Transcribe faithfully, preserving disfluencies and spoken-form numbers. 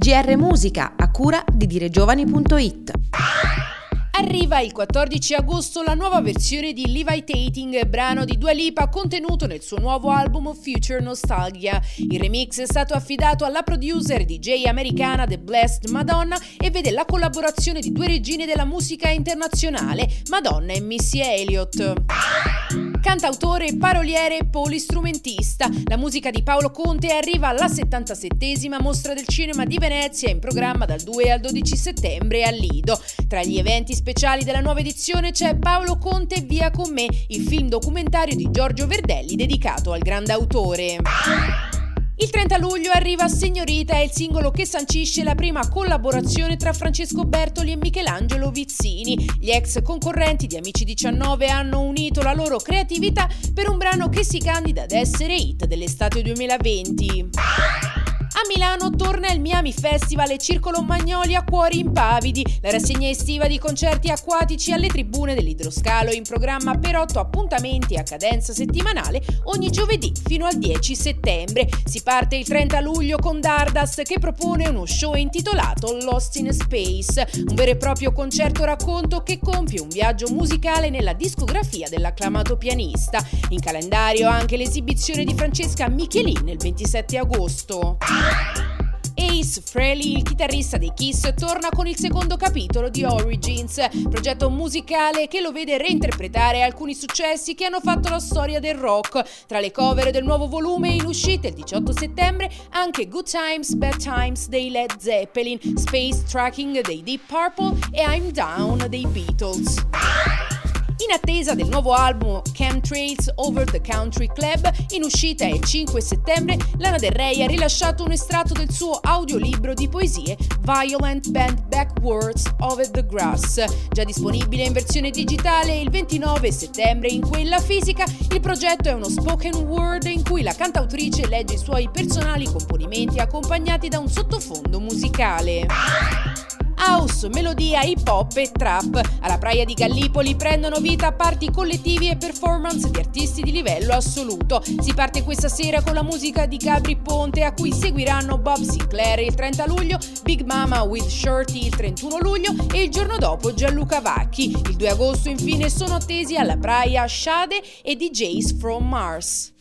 G R Musica, a cura di diregiovani punto it. Arriva il quattordici agosto la nuova versione di Levitating, brano di Dua Lipa contenuto nel suo nuovo album Future Nostalgia. Il remix è stato affidato alla producer D J americana The Blessed Madonna e vede la collaborazione di due regine della musica internazionale, Madonna e Missy Elliott. Cantautore, paroliere e polistrumentista, la musica di Paolo Conte arriva alla settantasettesima Mostra del Cinema di Venezia, in programma dal due al dodici settembre al Lido. Tra gli eventi speciali della nuova edizione c'è Paolo Conte Via con me, il film documentario di Giorgio Verdelli dedicato al grande autore. Il trenta luglio arriva Signorita, è il singolo che sancisce la prima collaborazione tra Francesco Bertoli e Michelangelo Vizzini. Gli ex concorrenti di Amici diciannove hanno unito la loro creatività per un brano che si candida ad essere hit dell'estate duemilaventi. A Milano torna il Miami Festival e Circolo Magnolia Cuori Impavidi, la rassegna estiva di concerti acquatici alle tribune dell'Idroscalo, in programma per otto appuntamenti a cadenza settimanale ogni giovedì fino al dieci settembre. Si parte il trenta luglio con Dardas, che propone uno show intitolato Lost in Space, un vero e proprio concerto racconto che compie un viaggio musicale nella discografia dell'acclamato pianista. In calendario anche l'esibizione di Francesca Michelin il ventisette agosto. Ace Frehley, il chitarrista dei Kiss, torna con il secondo capitolo di Origins, progetto musicale che lo vede reinterpretare alcuni successi che hanno fatto la storia del rock. Tra le cover del nuovo volume in uscita il diciotto settembre anche Good Times, Bad Times dei Led Zeppelin, Space Tracking dei Deep Purple e I'm Down dei Beatles. In attesa del nuovo album Chemtrails Over the Country Club, in uscita il cinque settembre, Lana Del Rey ha rilasciato un estratto del suo audiolibro di poesie Violent Bend Backwards Over the Grass. Già disponibile in versione digitale il ventinove settembre in quella fisica, il progetto è uno spoken word in cui la cantautrice legge i suoi personali componimenti accompagnati da un sottofondo musicale. House, melodia, hip hop e trap. Alla Praia di Gallipoli prendono vita party collettivi e performance di artisti di livello assoluto. Si parte questa sera con la musica di Gabri Ponte, a cui seguiranno Bob Sinclair il trenta luglio, Big Mama with Shorty il trentuno luglio e il giorno dopo Gianluca Vacchi. Il due agosto infine sono attesi alla Praia Shade e D Js from Mars.